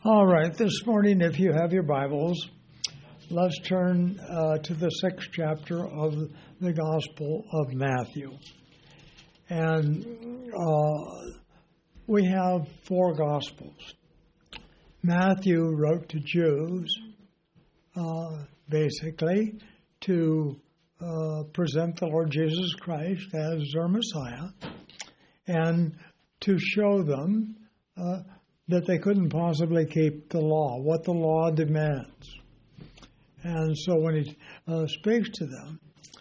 All right, this morning, if you have your Bibles, let's turn to the 6th chapter of the Gospel of Matthew. And we have 4 Gospels. Matthew wrote to Jews, basically, to present the Lord Jesus Christ as their Messiah, and to show them that they couldn't possibly keep the law, what the law demands. And so when he speaks to them,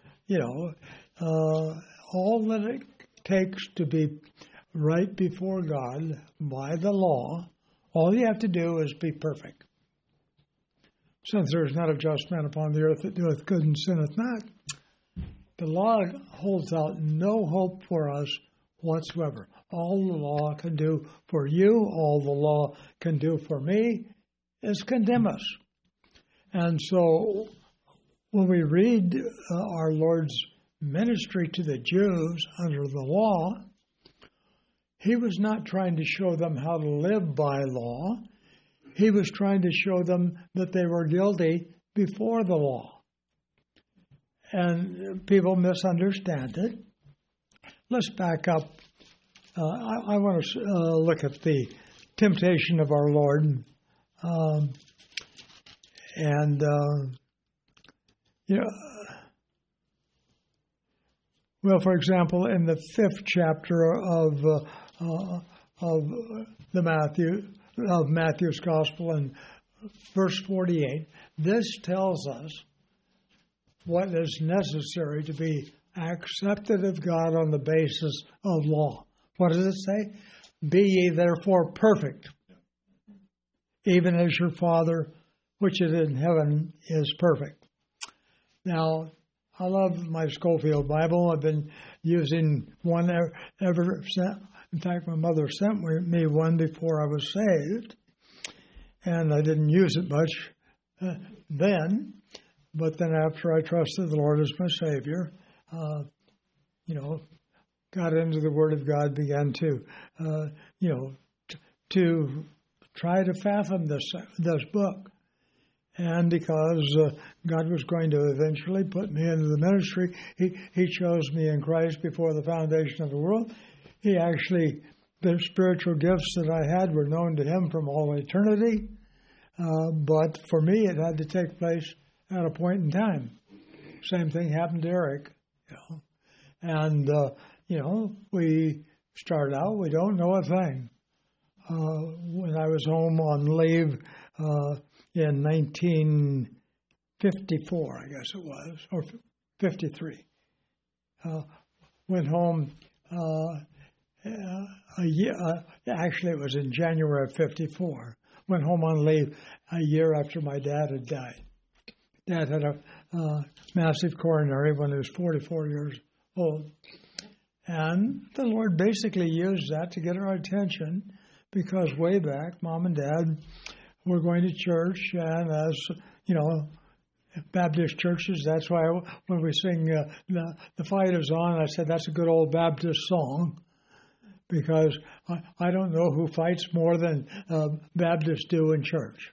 all that it takes to be right before God by the law, all you have to do is be perfect. Since there is not a just man upon the earth that doeth good and sinneth not, the law holds out no hope for us whatsoever. All the law can do for you, all the law can do for me, is condemn us. And so when we read our Lord's ministry to the Jews under the law, he was not trying to show them how to live by law. He was trying to show them that they were guilty before the law. And people misunderstand it. Let's back up. I want to look at the temptation of our Lord. Well, for example, in the 5th chapter of Matthew's Gospel, in verse 48, this tells us what is necessary to be accepted of God on the basis of law. What does it say? Be ye therefore perfect, even as your Father which is in heaven is perfect. Now, I love my Scofield Bible. I've been using one ever since. In fact, my mother sent me one before I was saved, and I didn't use it much then. But then after I trusted the Lord as my Savior, got into the Word of God, began to, to try to fathom this book. And because God was going to eventually put me into the ministry, He chose me in Christ before the foundation of the world. The spiritual gifts that I had were known to Him from all eternity. But for me, it had to take place at a point in time. Same thing happened to Eric. And, we start out, we don't know a thing. When I was home on leave in 1954, I guess it was, or 53, went home actually it was in January of 54, went home on leave a year after my dad had died. Dad had a massive coronary when he was 44 years old. And the Lord basically used that to get our attention, because way back, Mom and Dad were going to church, and as, Baptist churches, that's why when we sing The Fight Is On, I said that's a good old Baptist song, because I don't know who fights more than Baptists do in church.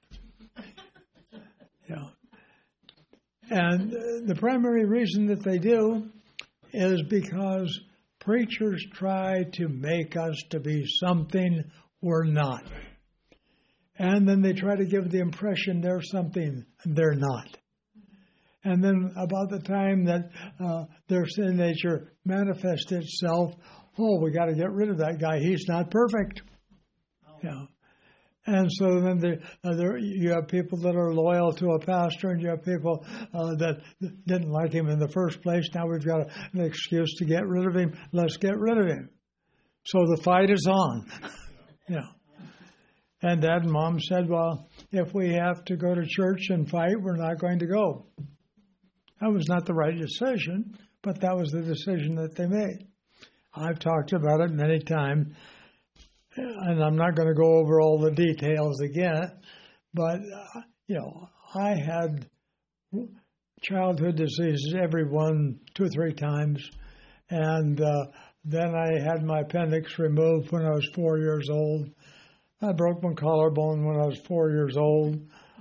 And the primary reason that they do is because preachers try to make us to be something we're not. And then they try to give the impression they're something they're not. And then about the time that their sin nature manifests itself, we got to get rid of that guy. He's not perfect. And so then you have people that are loyal to a pastor, and you have people that didn't like him in the first place. Now we've got an excuse to get rid of him. Let's get rid of him. So the fight is on. And Dad and Mom said, well, if we have to go to church and fight, we're not going to go. That was not the right decision, but that was the decision that they made. I've talked about it many times, and I'm not going to go over all the details again, but, I had childhood diseases, every 1, 2 or 3 times, and then I had my appendix removed when I was 4 years old. I broke my collarbone when I was 4 years old.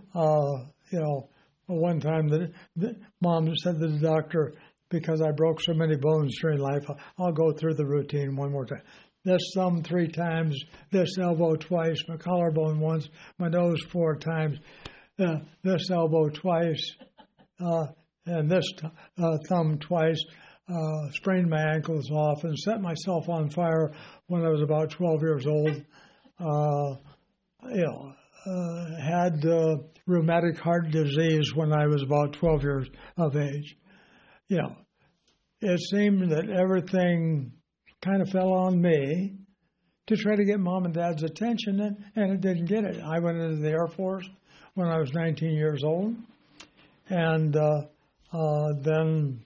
One time the mom said to the doctor, because I broke so many bones during life, I'll go through the routine one more time. This thumb 3 times, this elbow twice, my collarbone once, my nose 4 times, this elbow twice, and this thumb twice. Sprained my ankles off and set myself on fire when I was about 12 years old. Had rheumatic heart disease when I was about 12 years of age. It seemed that everything kind of fell on me to try to get Mom and Dad's attention, and it didn't get it. I went into the Air Force when I was 19 years old, and then,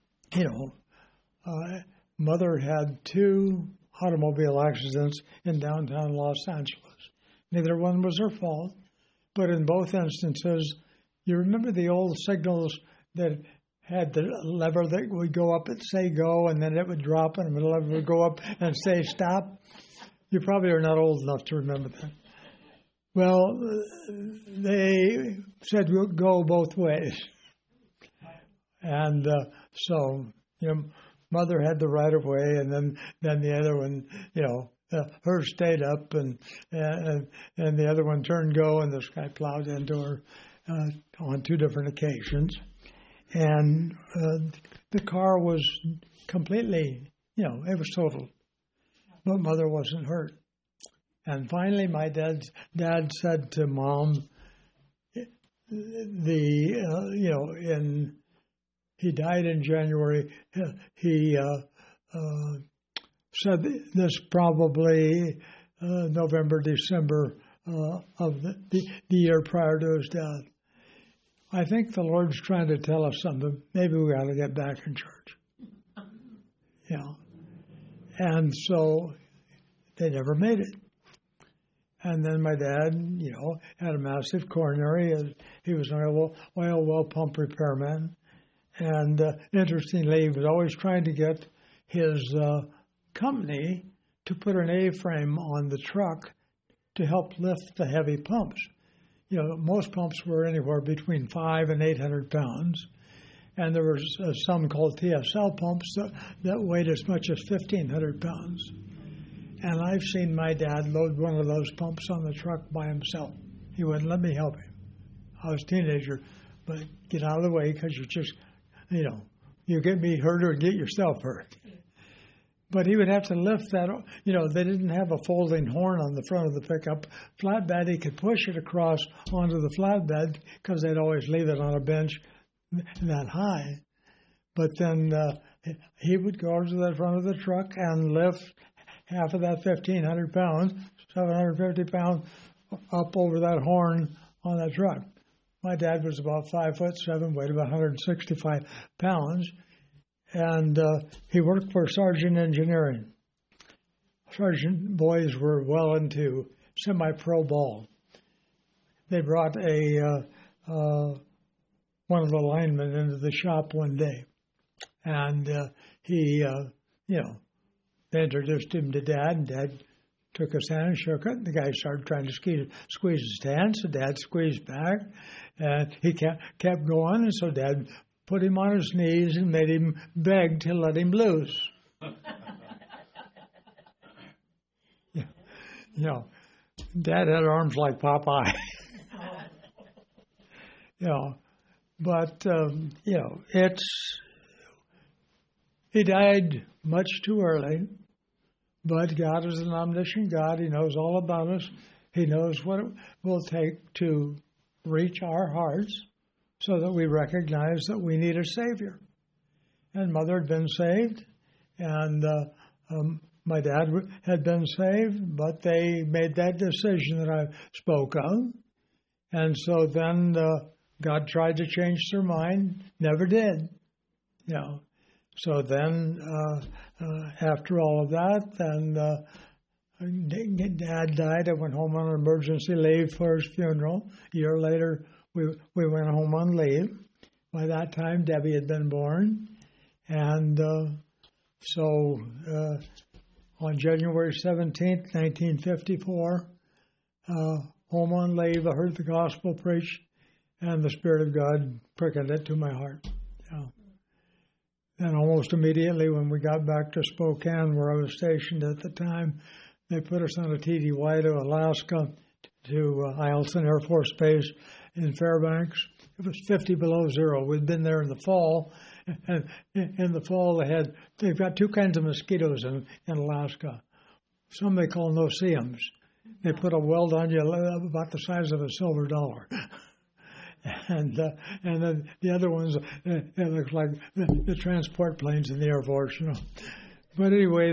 Mother had 2 automobile accidents in downtown Los Angeles. Neither one was her fault, but in both instances, you remember the old signals that had the lever that would go up and say go, and then it would drop, and the lever would go up and say stop? You probably are not old enough to remember that. Well, they said we'll go both ways. And so, Mother had the right of way, and then the other one, hers stayed up, and the other one turned go, and this guy plowed into her on 2 different occasions. And the car was completely, it was totaled, but Mother wasn't hurt. And finally, my dad said to Mom, he died in January. He said this probably November, December of the year prior to his death. I think the Lord's trying to tell us something. Maybe we ought to get back in church. And so they never made it. And then my dad, had a massive coronary. He was an oil well pump repairman. And interestingly, he was always trying to get his company to put an A-frame on the truck to help lift the heavy pumps. Most pumps were anywhere between 500 and 800 pounds. And there was some called TSL pumps that weighed as much as 1,500 pounds. And I've seen my dad load one of those pumps on the truck by himself. He wouldn't let me help him. I was a teenager, but get out of the way because you just, you get me hurt or get yourself hurt. But he would have to lift that, they didn't have a folding horn on the front of the pickup flatbed. He could push it across onto the flatbed because they'd always leave it on a bench that high. But then he would go to the front of the truck and lift half of that 1,500 pounds, 750 pounds, up over that horn on that truck. My dad was about 5'7", weighed about 165 pounds. And he worked for Sargent Engineering. Sargent boys were well into semi-pro ball. They brought one of the linemen into the shop one day, and they introduced him to Dad, and Dad took his hand and shook it. The guy started trying to squeeze his hand, so Dad squeezed back, and he kept going, and so Dad put him on his knees and made him beg to let him loose. Dad had arms like Popeye. But he died much too early. But God is an omniscient God. He knows all about us. He knows what it will take to reach our hearts, so that we recognize that we need a Savior. And Mother had been saved, and my dad had been saved, but they made that decision that I spoke of. And so then God tried to change their mind, never did. So then after all of that, then Dad died. I went home on emergency leave for his funeral. A year later, we went home on leave. By that time, Debbie had been born. And so on January 17th, 1954, home on leave, I heard the gospel preached, and the Spirit of God prickled it to my heart. Yeah. And almost immediately when we got back to Spokane, where I was stationed at the time, they put us on a TDY to Alaska, to Eielson Air Force Base in Fairbanks. It was 50 below zero. We'd been there in the fall, and in the fall they've got two kinds of mosquitoes in Alaska. Some they call no-see-ums. They put a weld on you about the size of a silver dollar. And then the other ones, it looks like the transport planes in the Air Force, you know. But anyway,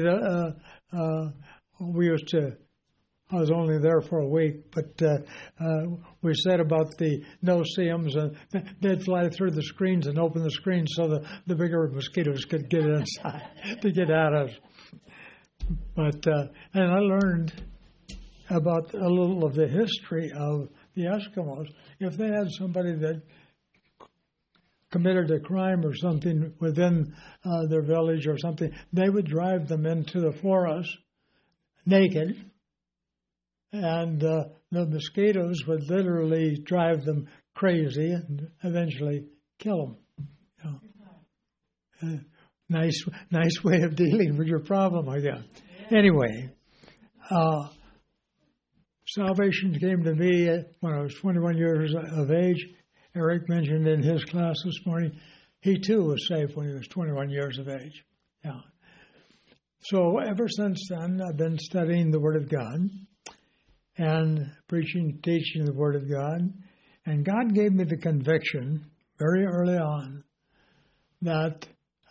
we used to, I was only there for a week, but we said about the no-see-ums, and they'd fly through the screens and open the screens so the bigger mosquitoes could get inside to get at us. But and I learned about a little of the history of the Eskimos. If they had somebody that committed a crime or something within their village or something, they would drive them into the forest naked, and the mosquitoes would literally drive them crazy and eventually kill them. You know. Nice way of dealing with your problem, I guess. Anyway, salvation came to me when I was 21 years of age. Eric mentioned in his class this morning, he too was saved when he was 21 years of age. Yeah. So ever since then, I've been studying the Word of God and preaching, teaching the Word of God. And God gave me the conviction very early on that,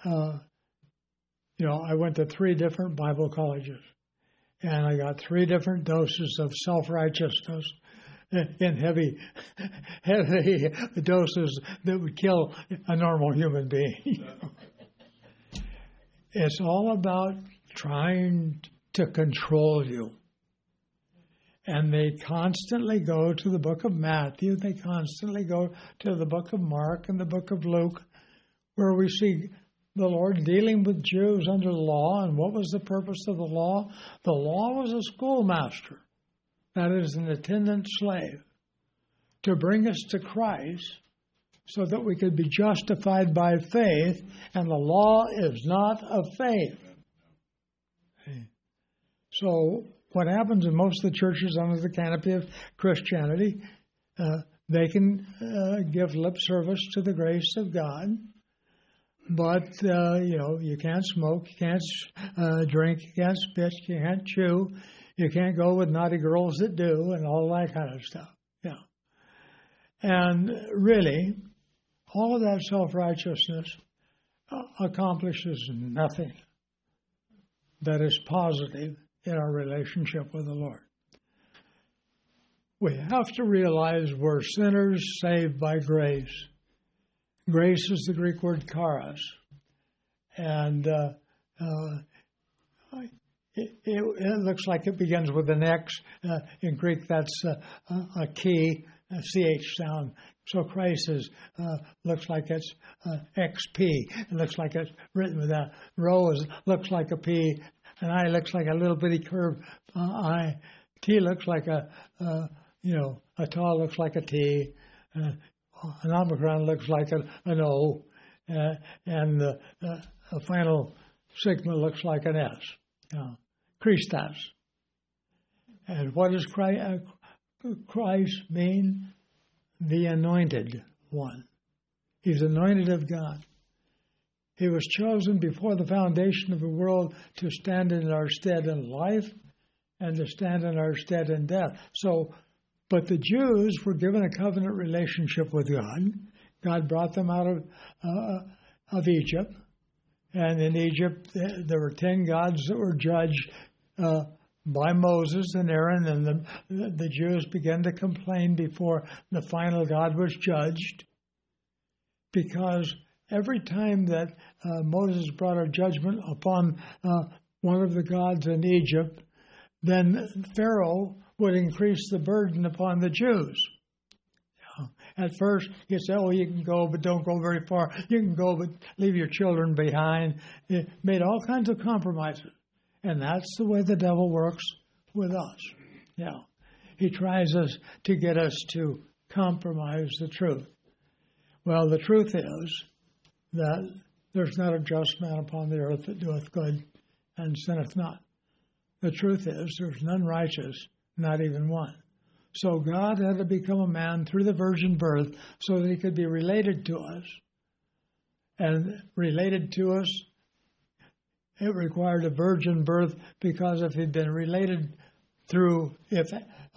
I went to 3 different Bible colleges. And I got 3 different doses of self-righteousness in heavy doses that would kill a normal human being. It's all about trying to control you. And they constantly go to the book of Matthew. They constantly go to the book of Mark and the book of Luke, where we see the Lord dealing with Jews under the law. And what was the purpose of the law? The law was a schoolmaster, that is, an attendant slave, to bring us to Christ so that we could be justified by faith. And the law is not of faith. So what happens in most of the churches under the canopy of Christianity, they can give lip service to the grace of God. But, you can't smoke, you can't drink, you can't spit, you can't chew, you can't go with naughty girls that do, and all that kind of stuff. Yeah. And really, all of that self-righteousness accomplishes nothing that is positive in our relationship with the Lord. We have to realize we're sinners saved by grace. Grace is the Greek word charis, and it looks like it begins with an X. In Greek, that's a key, a CH sound. So Christ looks like it's XP. It looks like it's written with a rho looks like a P, an I looks like a little bitty curved I. T looks like a tau looks like a T. An omicron looks like an O, and the final sigma looks like an S. Christos. And what does Christ mean? The anointed one. He's anointed of God. He was chosen before the foundation of the world to stand in our stead in life and to stand in our stead in death. But the Jews were given a covenant relationship with God. God brought them out of Egypt. And in Egypt, there were 10 gods that were judged by Moses and Aaron. And the Jews began to complain before the final God was judged. Because every time that Moses brought a judgment upon one of the gods in Egypt, then Pharaoh would increase the burden upon the Jews. At first, he'd say, you can go, but don't go very far. You can go, but leave your children behind. It made all kinds of compromises. And that's the way the devil works with us. Yeah. he tries to get us to compromise the truth. Well, the truth is that there's not a just man upon the earth that doeth good and sinneth not. The truth is there's none righteous, not even one. So God had to become a man through the virgin birth so that he could be related to us. And related to us, it required a virgin birth, because if he'd been related if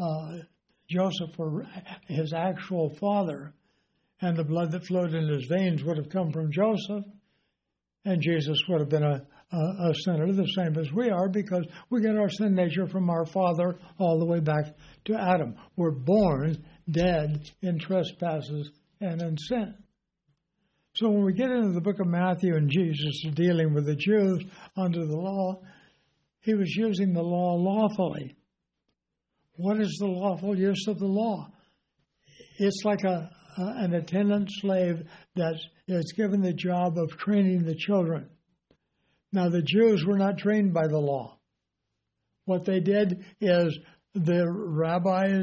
Joseph were his actual father, and the blood that flowed in his veins would have come from Joseph, and Jesus would have been a sinner the same as we are, because we get our sin nature from our father all the way back to Adam. We're born dead in trespasses and in sin. So when we get into the book of Matthew and Jesus is dealing with the Jews under the law, he was using the law lawfully. What is the lawful use of the law? It's like an attendant slave that is given the job of training the children. Now, the Jews were not trained by the law. What they did is the rabbis,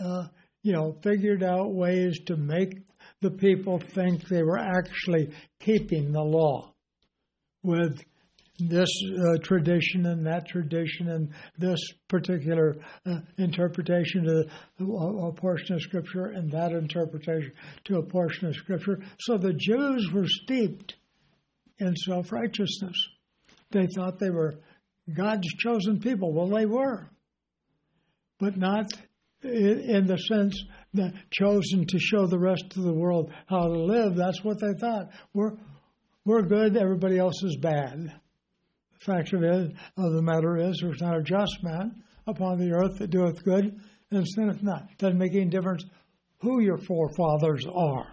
figured out ways to make the people think they were actually keeping the law with this tradition and that tradition and this particular interpretation to a portion of Scripture and that interpretation to a portion of Scripture. So the Jews were steeped in self-righteousness. They thought they were God's chosen people. Well, they were, but not in the sense that chosen to show the rest of the world how to live. That's what they thought. We're good, everybody else is bad. The fact of the matter is, there's not a just man upon the earth that doeth good and sinneth not. Doesn't make any difference who your forefathers are.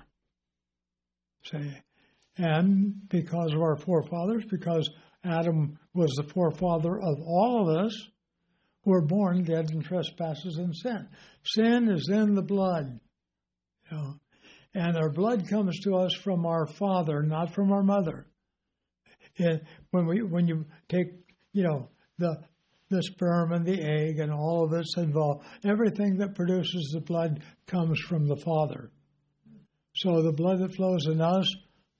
See? And because of our forefathers, because Adam was the forefather of all of us, we're born dead in trespasses and sin. Sin is in the blood. And our blood comes to us from our father, not from our mother. And when you take, the sperm and the egg and all of it's involved, everything that produces the blood comes from the father. So the blood that flows in us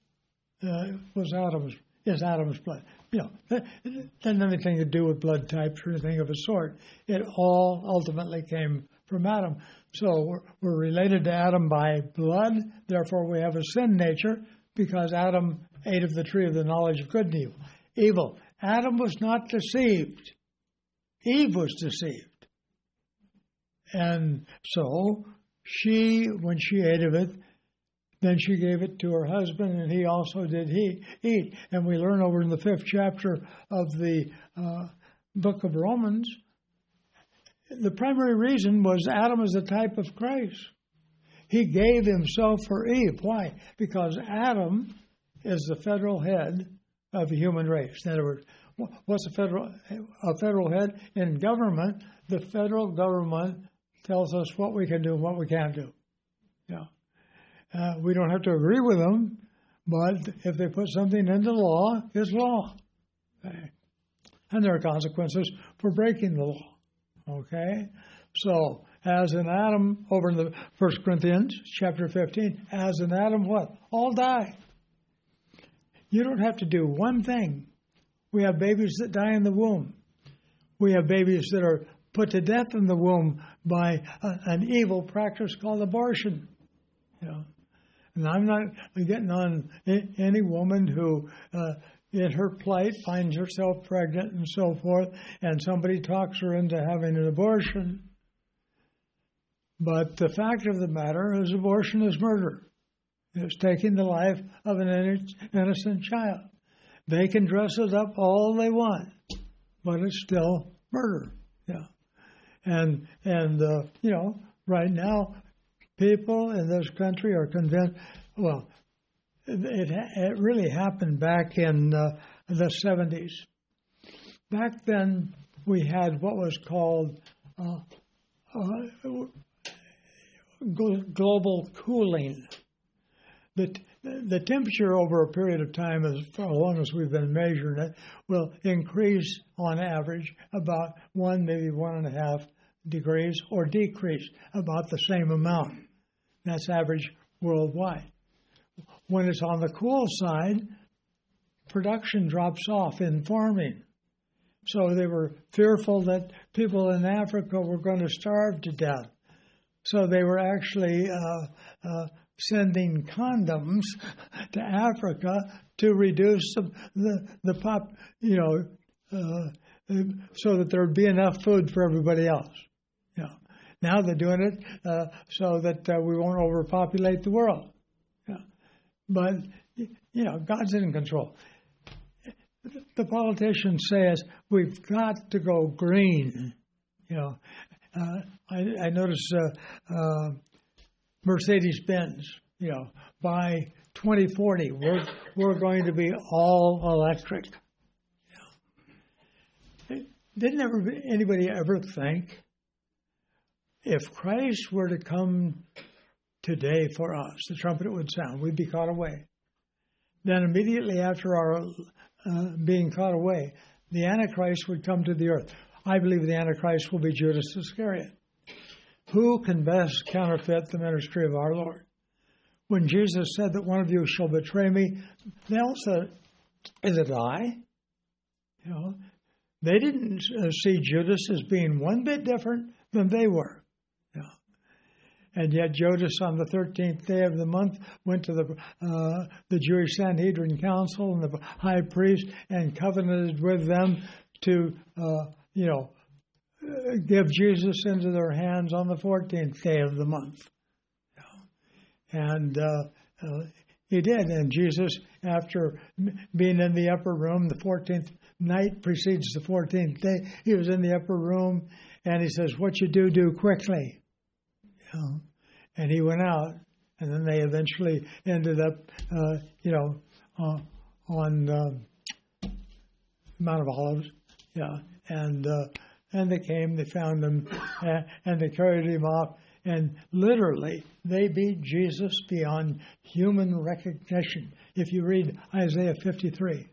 is Adam's blood. That doesn't have anything to do with blood types or anything of a sort. It all ultimately came from Adam. So we're related to Adam by blood. Therefore, we have a sin nature because Adam ate of the tree of the knowledge of good and evil. Adam was not deceived. Eve was deceived. And so when she ate of it, then she gave it to her husband, and he also did eat. And we learn over in the 5th chapter of the book of Romans, the primary reason was Adam is a type of Christ. He gave himself for Eve. Why? Because Adam is the federal head of the human race. In other words, what's a federal head? In government, the federal government tells us what we can do and what we can't do. We don't have to agree with them, but if they put something into law, it's law. Okay? And there are consequences for breaking the law. Okay? So, as in Adam, over in the 1 Corinthians chapter 15, as in Adam, what? All die. You don't have to do one thing. We have babies that die in the womb. We have babies that are put to death in the womb by an evil practice called abortion. And I'm not getting on any woman who, in her plight, finds herself pregnant and so forth, and somebody talks her into having an abortion. But the fact of the matter is abortion is murder. It's taking the life of an innocent child. They can dress it up all they want, but it's still murder. And right now, people in this country are convinced, well, it really happened back in the 70s. Back then, we had what was called global cooling. The temperature over a period of time, as long as we've been measuring it, will increase on average about 1, maybe 1.5 degrees or decrease about the same amount. That's average worldwide. When it's on the cool side, production drops off in farming. So they were fearful that people in Africa were going to starve to death. So they were actually sending condoms to Africa to reduce the pop, so that there would be enough food for everybody else. Now they're doing it so that we won't overpopulate the world. But God's in control. The politicians say we've got to go green. I notice Mercedes-Benz. By 2040, we're going to be all electric. Didn't anybody ever think if Christ were to come today for us, the trumpet would sound, we'd be caught away. Then immediately after our being caught away, the Antichrist would come to the earth. I believe the Antichrist will be Judas Iscariot. Who can best counterfeit the ministry of our Lord? When Jesus said that one of you shall betray me, they all said, is it I? They didn't see Judas as being one bit different than they were. And yet Judas, on the 13th day of the month, went to the Jewish Sanhedrin Council and the high priest and covenanted with them to, give Jesus into their hands on the 14th day of the month. And he did. And Jesus, after being in the upper room, the 14th night precedes the 14th day, he was in the upper room, and he says, what you do quickly. And he went out, and then they eventually ended up, on Mount of Olives. And they came, they found him, and they carried him off. And literally, they beat Jesus beyond human recognition. If you read Isaiah 53,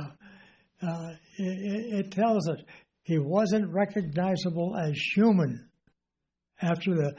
it tells us he wasn't recognizable as human after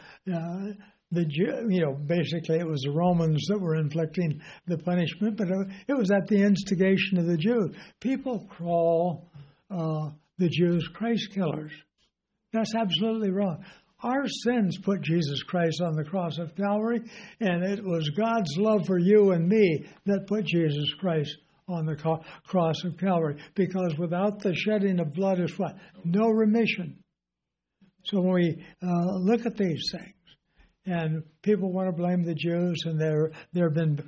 basically it was the Romans that were inflicting the punishment, but it was at the instigation of the Jews. People call the Jews Christ killers. That's absolutely wrong. Our sins put Jesus Christ on the cross of Calvary, and it was God's love for you and me that put Jesus Christ on the cross of Calvary, because without the shedding of blood is what? No remission. So when we look at these things, and people want to blame the Jews, and there have been,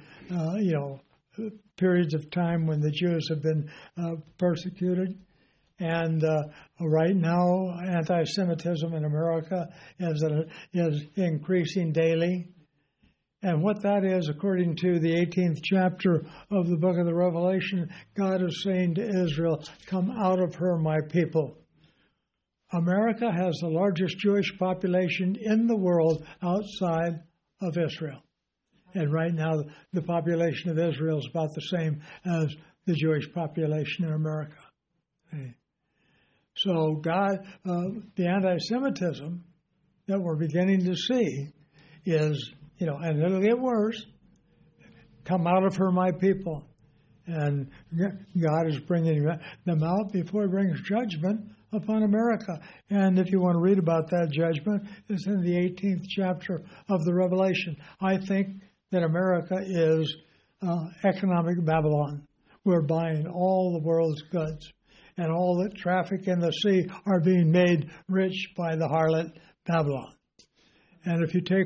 periods of time when the Jews have been persecuted. And right now, anti-Semitism in America is increasing daily. And what that is, according to the 18th chapter of the book of the Revelation, God is saying to Israel, come out of her, my people. America has the largest Jewish population in the world outside of Israel. And right now, the population of Israel is about the same as the Jewish population in America. Okay. So God, the anti-Semitism that we're beginning to see is, and it'll get worse, come out of her, my people. And God is bringing them out before he brings judgment upon America. And if you want to read about that judgment, it's in the 18th chapter of the Revelation. I think that America is economic Babylon. We're buying all the world's goods, and all that traffic in the sea are being made rich by the harlot Babylon. And if you take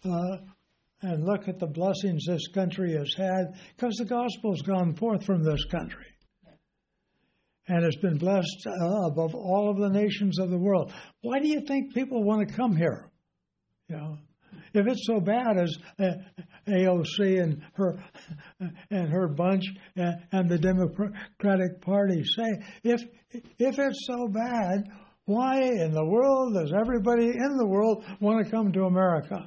and look at the blessings this country has had, because the gospel's gone forth from this country, and it's been blessed above all of the nations of the world. Why do you think people want to come here? If it's so bad as AOC and her bunch and the Democratic Party say, if it's so bad, why in the world does everybody in the world want to come to America?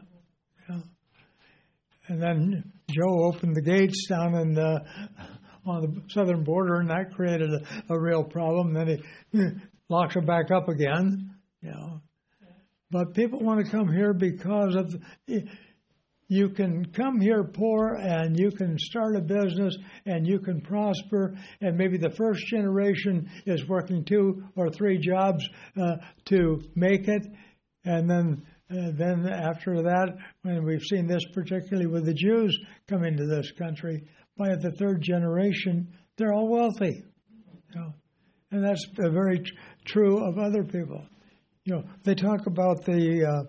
And then Joe opened the gates down on the southern border, and that created a real problem. Then he locks them back up again. But people want to come here because of, you can come here poor and you can start a business and you can prosper, and maybe the first generation is working 2 or 3 jobs to make it, and then after that, when we've seen this particularly with the Jews coming to this country, by the 3rd generation, they're all wealthy. And that's very true of other people. They talk about the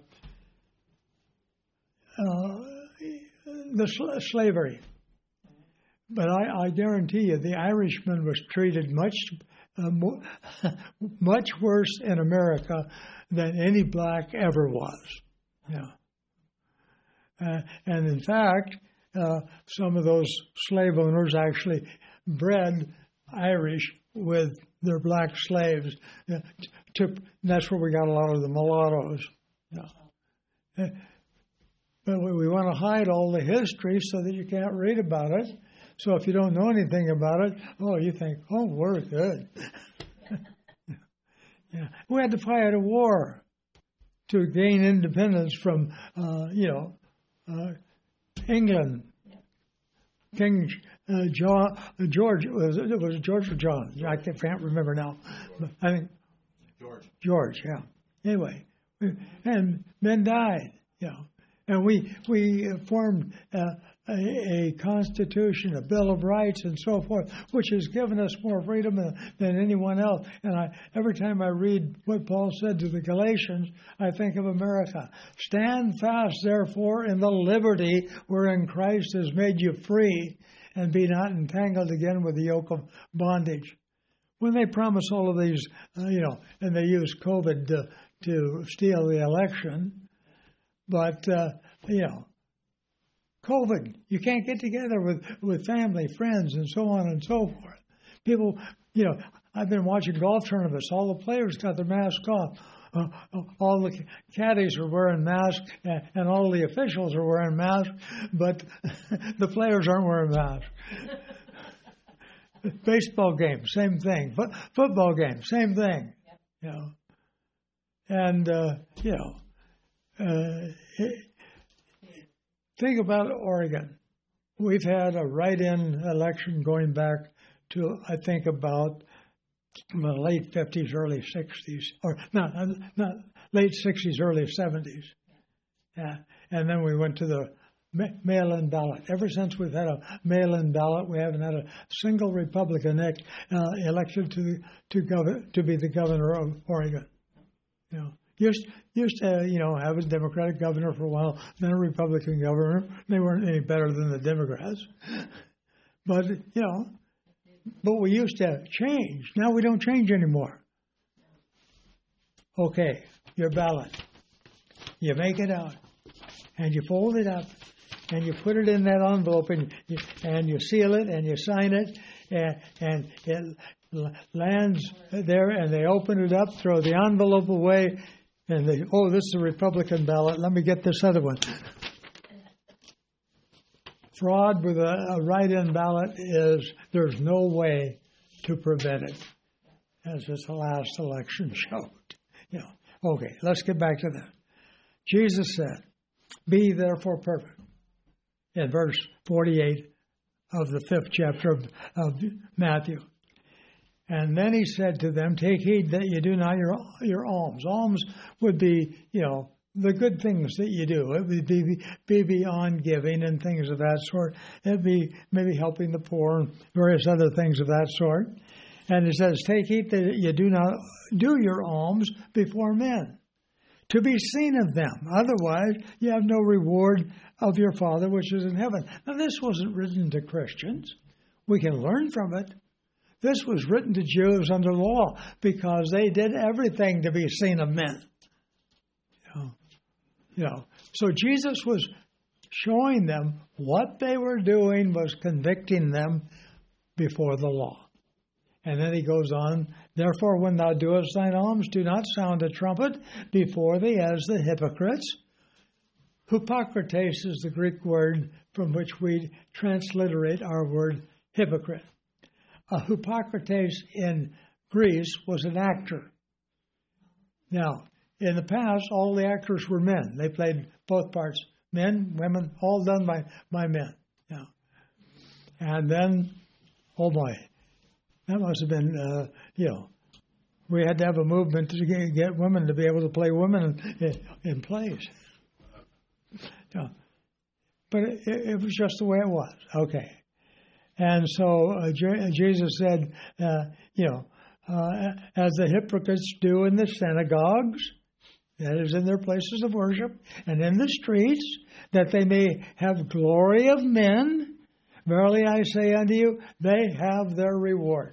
slavery, but I guarantee you, the Irishman was treated much worse in America than any black ever was. And in fact, some of those slave owners actually bred Irish with their black slaves. That's where we got a lot of the mulattoes. But we want to hide all the history so that you can't read about it. So if you don't know anything about it, you think, we're good. We had to fight a war to gain independence from, England. King George, was it George or John? I can't remember now. But I think George, yeah. Anyway, and men died, and we formed a constitution, a Bill of Rights, and so forth, which has given us more freedom than anyone else. And every time I read what Paul said to the Galatians, I think of America. Stand fast, therefore, in the liberty wherein Christ has made you free, and be not entangled again with the yoke of bondage. When they promise all of these, and they use COVID to steal the election, but, COVID, you can't get together with family, friends, and so on and so forth. People, I've been watching golf tournaments. All the players got their masks off. All the caddies are wearing masks, and all the officials are wearing masks, but the players aren't wearing masks. Baseball game, same thing. Football game, same thing. And think about Oregon. We've had a write-in election going back to, I think, about the late 50s, early 60s, or not late 60s, early 70s. Yeah. And then we went to the mail-in ballot. Ever since we've had a mail-in ballot, we haven't had a single Republican elected to be the governor of Oregon. Used to have a Democratic governor for a while, then a Republican governor. They weren't any better than the Democrats. But, but we used to change. Now we don't change anymore. Okay, your ballot. You make it out, and you fold it up, and you put it in that envelope, and you seal it, and you sign it, and it lands there, and they open it up, throw the envelope away, and they, this is a Republican ballot. Let me get this other one. Fraud with a write-in ballot there's no way to prevent it, as this last election showed. Okay, let's get back to that. Jesus said, "Be therefore perfect," in verse 48 of the 5th chapter of Matthew. And then he said to them, "Take heed that you do not your alms." Alms would be, the good things that you do. It would be beyond giving and things of that sort. It would be maybe helping the poor and various other things of that sort. And it says, "Take heed that you do not do your alms before men, to be seen of them. Otherwise, you have no reward of your Father which is in heaven." Now, this wasn't written to Christians. We can learn from it. This was written to Jews under law because they did everything to be seen of men. So Jesus was showing them what they were doing was convicting them before the law. And then he goes on, "Therefore, when thou doest thine alms, do not sound a trumpet before thee as the hypocrites." Hypocrites is the Greek word from which we transliterate our word hypocrite. A hypocrites in Greece was an actor. Now, in the past, all the actors were men. They played both parts, men, women, all done by men. Yeah. And then, oh boy, that must have been, we had to have a movement to get women to be able to play women in plays. Yeah. But it was just the way it was. Okay. And so Jesus said, as the hypocrites do in the synagogues, that is in their places of worship, and in the streets, that they may have glory of men. Verily I say unto you, they have their reward.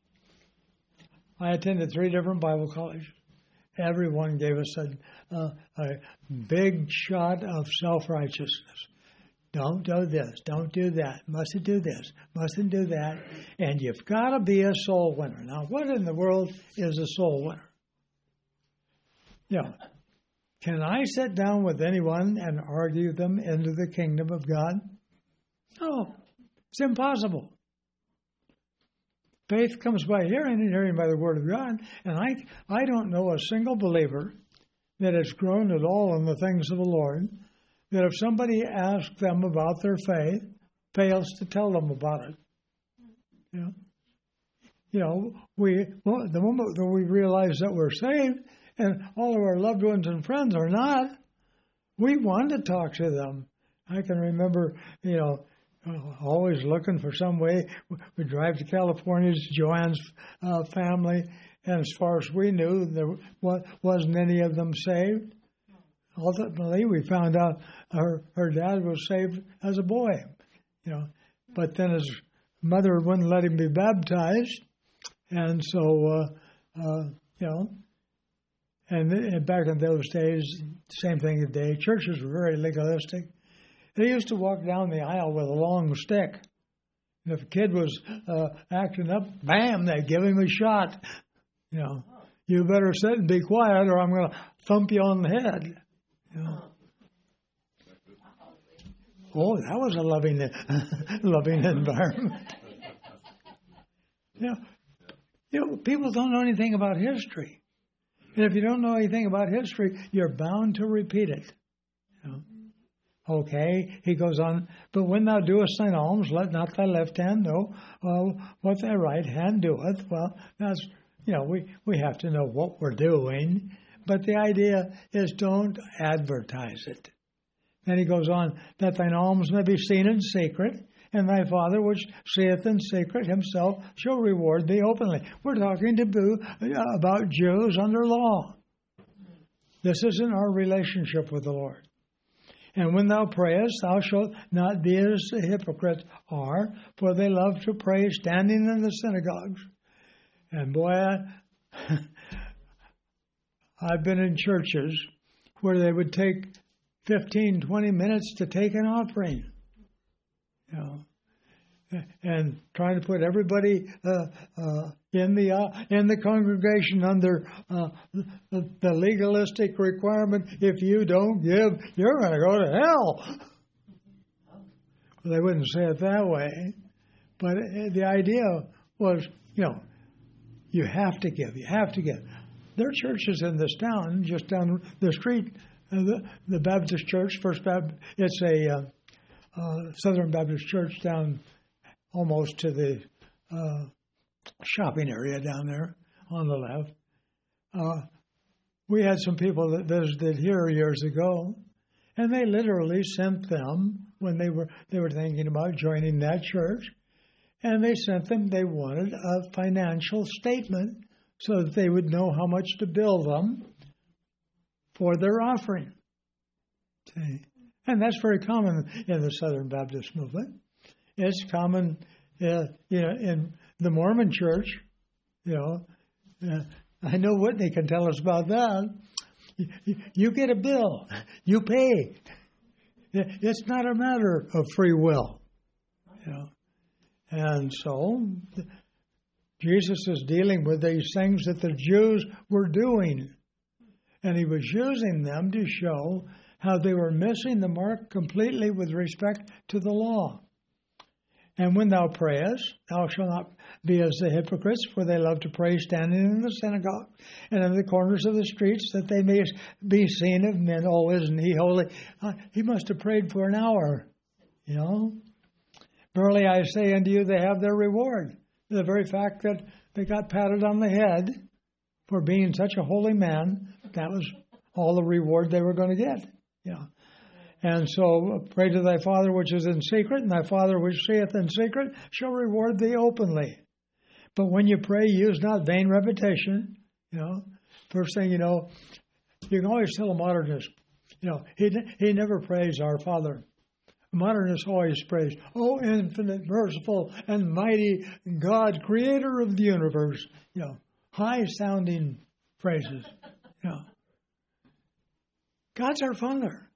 I attended 3 different Bible colleges. Everyone gave us a big shot of self-righteousness. Don't do this. Don't do that. Mustn't do this. Mustn't do that. And you've got to be a soul winner. Now, what in the world is a soul winner? Can I sit down with anyone and argue them into the kingdom of God? No. It's impossible. Faith comes by hearing, and hearing by the Word of God. And I don't know a single believer that has grown at all in the things of the Lord, that if somebody asks them about their faith, fails to tell them about it. The moment that we realize that we're saved, and all of our loved ones and friends are not, we want to talk to them. I can remember, always looking for some way. We drive to California, Joanne's family, and as far as we knew, there wasn't any of them saved. Ultimately, we found out her dad was saved as a boy, but then his mother wouldn't let him be baptized, and so, and back in those days, same thing today, churches were very legalistic. They used to walk down the aisle with a long stick. And if a kid was acting up, bam, they'd give him a shot. You better sit and be quiet or I'm going to thump you on the head. Oh, that was a loving environment. People don't know anything about history. And if you don't know anything about history, you're bound to repeat it. Okay, he goes on, but when thou doest thine alms, let not thy left hand know what thy right hand doeth. Well, that's, we have to know what we're doing, but the idea is don't advertise it. Then he goes on, that thine alms may be seen in secret, and thy Father which seeth in secret himself shall reward thee openly. We're talking about Jews under law. This isn't our relationship with the Lord. And when thou prayest, thou shalt not be as the hypocrites are, for they love to pray standing in the synagogues. And boy, I've been in churches where they would take 15, 20 minutes to take an offering. And trying to put everybody in the congregation under the legalistic requirement: if you don't give, you're going to go to hell. Well, they wouldn't say it that way, but the idea was, you have to give. You have to give. There are churches in this town, just down the street, the Baptist Church, it's a Southern Baptist Church down almost to the shopping area down there on the left. We had some people that visited here years ago, and they literally sent them, when they were thinking about joining that church, and they wanted a financial statement so that they would know how much to bill them for their offering. See? And that's very common in the Southern Baptist movement. It's common, in the Mormon Church. I know Whitney can tell us about that. You get a bill, you pay. It's not a matter of free will. And so Jesus is dealing with these things that the Jews were doing, and he was using them to show how they were missing the mark completely with respect to the law. And when thou prayest, thou shalt not be as the hypocrites, for they love to pray standing in the synagogue and in the corners of the streets, that they may be seen of men. Oh, isn't he holy? He must have prayed for an hour, you know. Verily I say unto you, they have their reward. The very fact that they got patted on the head for being such a holy man, that was all the reward they were going to get. Yeah. And so, pray to thy Father which is in secret, and thy Father which seeth in secret shall reward thee openly. But when you pray, use not vain repetition. You know, first thing you know, you can always tell a modernist, you know, he never prays our Father. A modernist always prays, "Oh, infinite, merciful, and mighty God, creator of the universe." You know, high-sounding phrases. You know, God's our Father.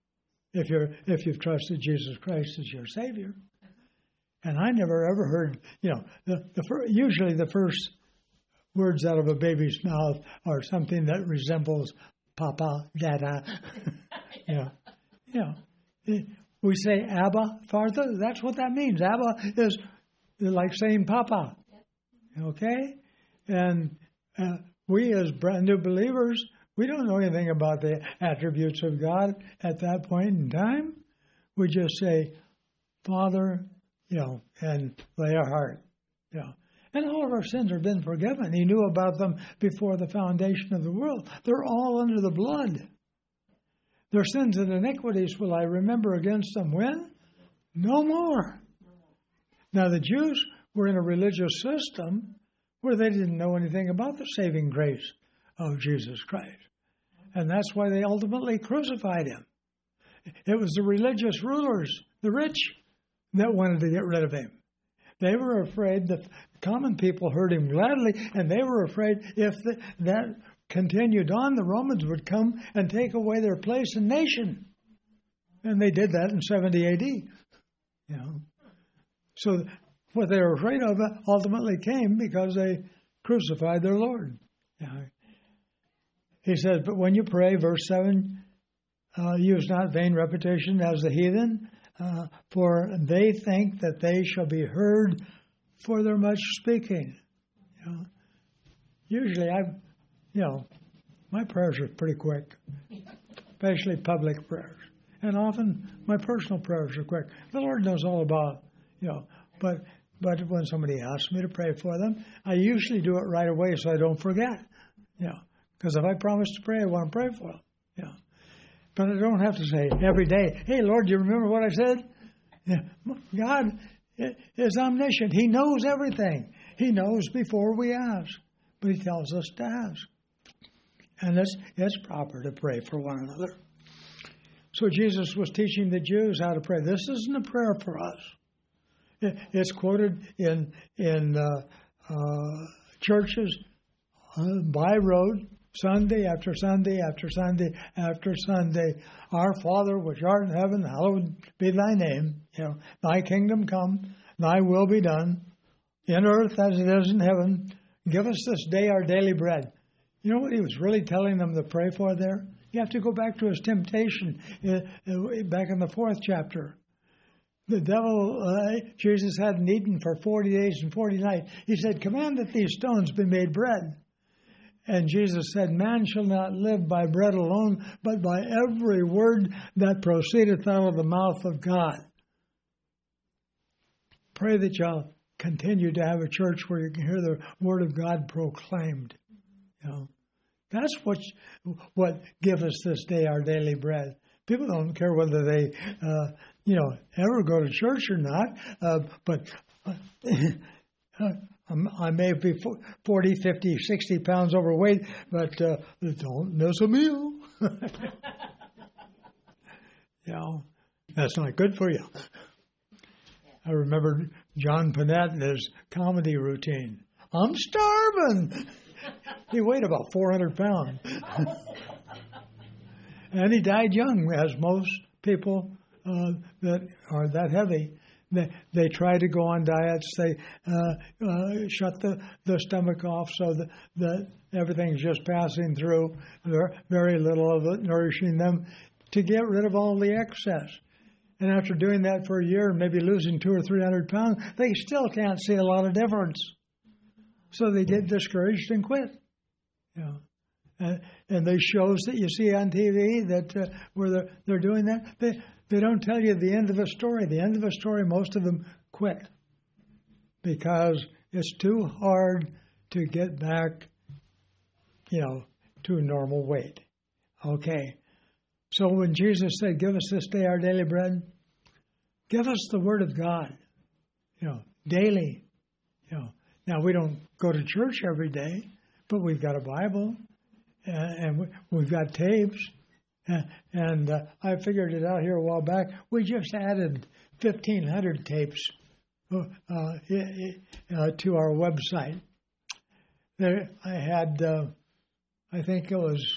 If you've trusted Jesus Christ as your Savior. And I never ever heard, you know, usually the first words out of a baby's mouth are something that resembles Papa, Dada. You know, we say Abba, Father. That's what that means. Abba is like saying Papa. Okay? And we as brand new believers, we don't know anything about the attributes of God at that point in time. We just say, Father, you know, and lay our heart. You know. And all of our sins have been forgiven. He knew about them before the foundation of the world. They're all under the blood. Their sins and iniquities will I remember against them when? No more. Now the Jews were in a religious system where they didn't know anything about the saving grace of Jesus Christ. And that's why they ultimately crucified him. It was the religious rulers, the rich, that wanted to get rid of him. They were afraid the common people heard him gladly, and they were afraid if that continued on, the Romans would come and take away their place and nation. And they did that in 70 AD. You know. So what they were afraid of ultimately came because they crucified their Lord. You know. He says, but when you pray, verse 7, use not vain repetition as the heathen, for they think that they shall be heard for their much speaking. You know, usually, my prayers are pretty quick, especially public prayers, and often my personal prayers are quick. The Lord knows all about, but when somebody asks me to pray for them, I usually do it right away so I don't forget. Because if I promise to pray, I want to pray for them. But I don't have to say every day, hey, Lord, do you remember what I said? God is omniscient. He knows everything. He knows before we ask. But he tells us to ask. And it's proper to pray for one another. So Jesus was teaching the Jews how to pray. This isn't a prayer for us. It's quoted in churches by road, Sunday after Sunday after Sunday after Sunday. Our Father, which art in heaven, hallowed be thy name. Thy kingdom come, thy will be done, in earth as it is in heaven. Give us this day our daily bread. You know what he was really telling them to pray for there? You have to go back to his temptation back in the 4th chapter. The devil, Jesus hadn't eaten for 40 days and 40 nights. He said, command that these stones be made bread. And Jesus said, man shall not live by bread alone, but by every word that proceedeth out of the mouth of God. Pray that you'll continue to have a church where you can hear the word of God proclaimed. That's what give us this day our daily bread. People don't care whether they, ever go to church or not, but I may be 40, 50, 60 pounds overweight, but don't miss a meal. That's not good for you. I remember John Panette and his comedy routine. I'm starving. He weighed about 400 pounds. And he died young, as most people that are that heavy. They try to go on diets. They shut the stomach off so that everything's just passing through. Very little of it nourishing them to get rid of all the excess. And after doing that for a year and maybe losing 200 or 300 pounds, they still can't see a lot of difference. So they get discouraged and quit. And those shows that you see on TV that where they're doing that, they don't tell you the end of a story. The end of a story, most of them quit because it's too hard to get back, to a normal weight. Okay. So when Jesus said, "Give us this day our daily bread," give us the Word of God, daily. Now we don't go to church every day, but we've got a Bible. And we've got tapes, and I figured it out here a while back. We just added 1,500 tapes to our website. There, I had, I think it was,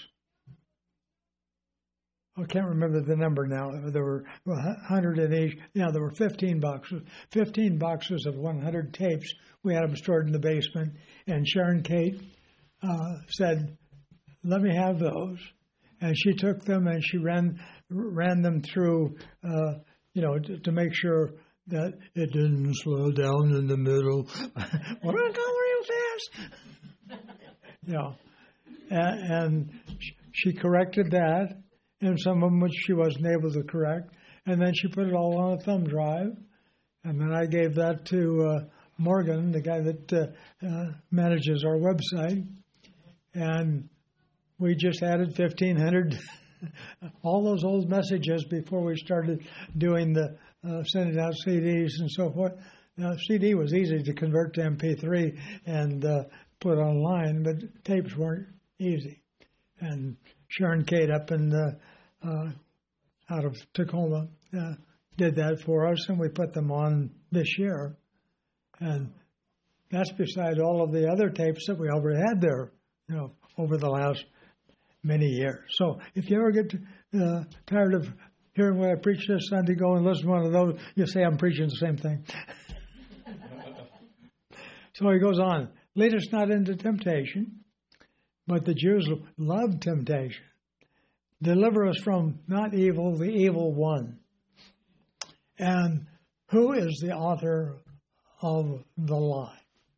I can't remember the number now. There were 100 in each. There were 15 boxes of 100 tapes. We had them stored in the basement, and Sharon Kate said, "Let me have those," and she took them and she ran them through, to make sure that it didn't slow down in the middle. We're going to go real fast. And she corrected that, and some of them which she wasn't able to correct, and then she put it all on a thumb drive, and then I gave that to Morgan, the guy that manages our website, and we just added 1,500, all those old messages before we started doing the sending out CDs and so forth. Now, CD was easy to convert to MP3 and put online, but tapes weren't easy. And Sharon Kate up in out of Tacoma did that for us, and we put them on this year. And that's beside all of the other tapes that we already had there, over the last many years. So if you ever get tired of hearing what I preach this Sunday, go and listen to one of those. You'll say I'm preaching the same thing. So he goes on, "Lead us not into temptation," but the Jews love temptation. "Deliver us from not evil, the evil one." And who is the author of the lie?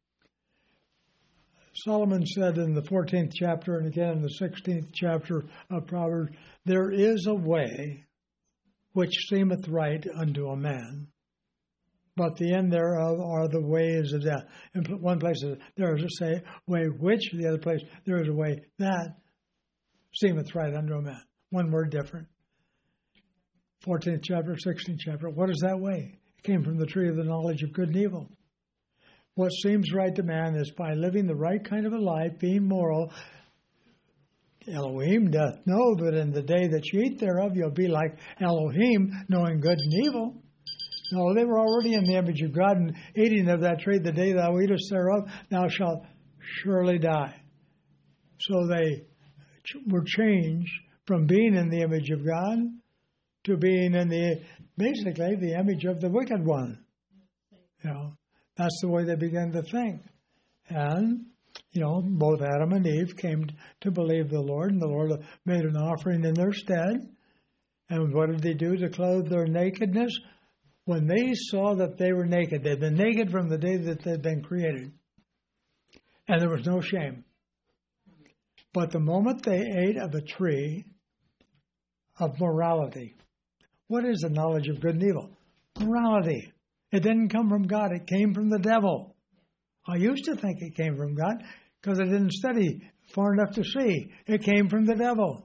Solomon said in the 14th chapter and again in the 16th chapter of Proverbs, "There is a way which seemeth right unto a man, but the end thereof are the ways of death." In one place there is a way which, the other place there is a way that seemeth right unto a man. One word different. 14th chapter, 16th chapter. What is that way? It came from the tree of the knowledge of good and evil. What seems right to man is by living the right kind of a life, being moral. Elohim doth know that in the day that you eat thereof, you'll be like Elohim, knowing good and evil. No, they were already in the image of God, and eating of that tree, the day thou eatest thereof, thou shalt surely die. So they were changed from being in the image of God to being in basically the image of the wicked one. That's the way they began to think. And, both Adam and Eve came to believe the Lord, and the Lord made an offering in their stead. And what did they do to clothe their nakedness? When they saw that they were naked, they'd been naked from the day that they'd been created. And there was no shame. But the moment they ate of a tree of morality, what is the knowledge of good and evil? Morality. It didn't come from God. It came from the devil. I used to think it came from God because I didn't study far enough to see. It came from the devil.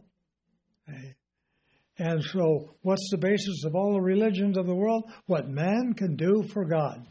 And so what's the basis of all the religions of the world? What man can do for God.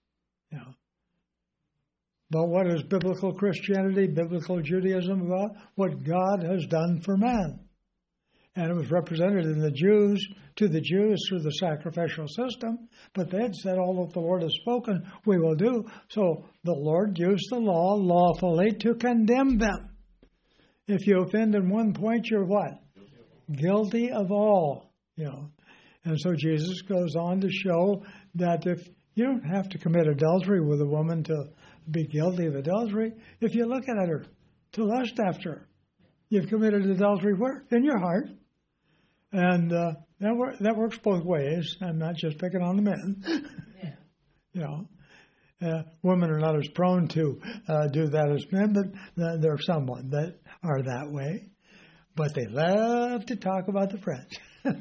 But what is biblical Christianity, biblical Judaism about? What God has done for man. And it was represented in the Jews, to the Jews through the sacrificial system. But they had said, all that the Lord has spoken, we will do. So the Lord used the law lawfully to condemn them. If you offend in one point, you're what? Guilty of all. And so Jesus goes on to show that if you don't have to commit adultery with a woman to be guilty of adultery, if you look at her to lust after her, you've committed adultery where? In your heart. And that works both ways. I'm not just picking on the men. Yeah. You know, women are not as prone to do that as men, but there are some that are that way. But they love to talk about the friends.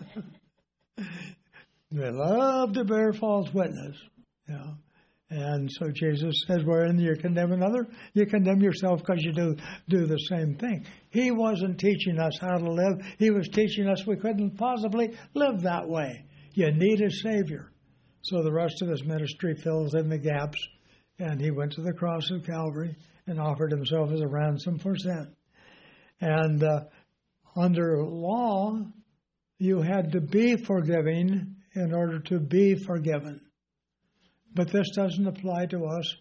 They love to bear false witness. You know. And so Jesus says, wherein you condemn another, you condemn yourself because you do the same thing. He wasn't teaching us how to live. He was teaching us we couldn't possibly live that way. You need a Savior. So the rest of his ministry fills in the gaps, and he went to the cross of Calvary and offered himself as a ransom for sin. And under law, you had to be forgiving in order to be forgiven. But this doesn't apply to us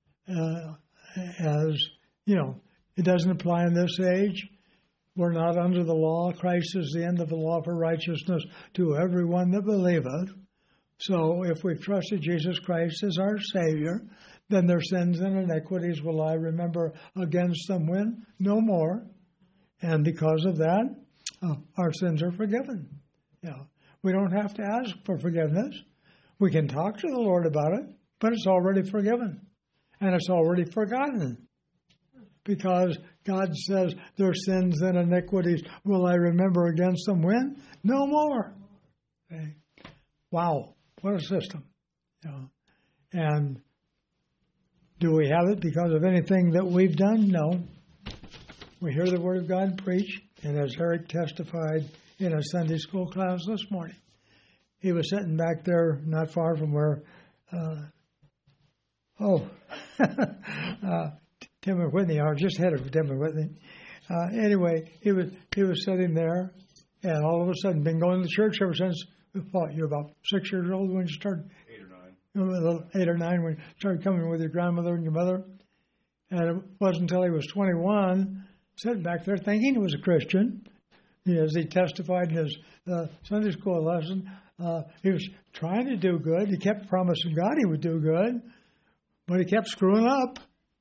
it doesn't apply in this age. We're not under the law. Christ is the end of the law for righteousness to everyone that believeth. So if we've trusted Jesus Christ as our Savior, then their sins and iniquities will I remember against them when? No more. And because of that, our sins are forgiven. We don't have to ask for forgiveness. We can talk to the Lord about it, but it's already forgiven. And it's already forgotten. Because God says, their sins and iniquities will I remember against them when? No more. Okay. Wow, what a system. And do we have it because of anything that we've done? No. We hear the Word of God preached, and as Eric testified in a Sunday school class this morning, he was sitting back there not far from where, Tim and Whitney are, just ahead of Tim and Whitney. Anyway, he was sitting there, and all of a sudden, been going to church ever since, you're about 6 years old when you started? 8 or 9. 8 or 9 when you started coming with your grandmother and your mother. And it wasn't until he was 21, sitting back there thinking he was a Christian. As he testified in his Sunday school lesson, he was trying to do good. He kept promising God he would do good, but he kept screwing up.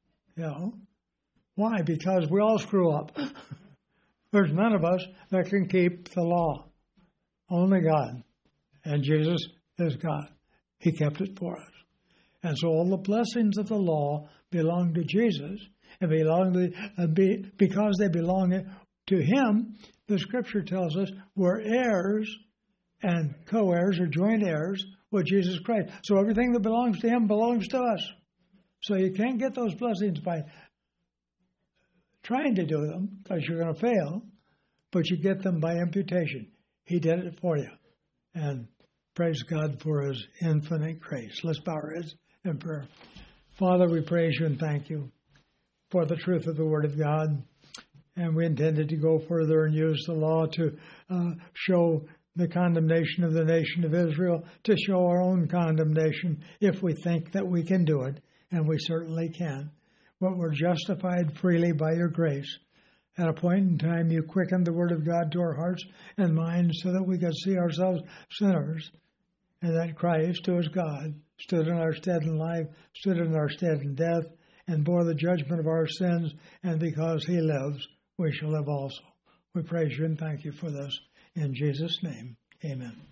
Why? Because we all screw up. There's none of us that can keep the law. Only God. And Jesus is God. He kept it for us. And so all the blessings of the law belong to Jesus, and because they belong to Him, the Scripture tells us we're heirs and co-heirs or joint heirs with Jesus Christ. So everything that belongs to Him belongs to us. So you can't get those blessings by trying to do them, because you're going to fail, but you get them by imputation. He did it for you. And praise God for His infinite grace. Let's bow our heads in prayer. Father, we praise You and thank You for the truth of the Word of God. And we intended to go further and use the law to show the condemnation of the nation of Israel, to show our own condemnation if we think that we can do it, and we certainly can. But we're justified freely by Your grace. At a point in time, You quickened the Word of God to our hearts and minds so that we could see ourselves sinners, and that Christ, who is God, stood in our stead in life, stood in our stead in death, and bore the judgment of our sins, and because He lives, we shall live also. We praise You and thank You for this. In Jesus' name, amen.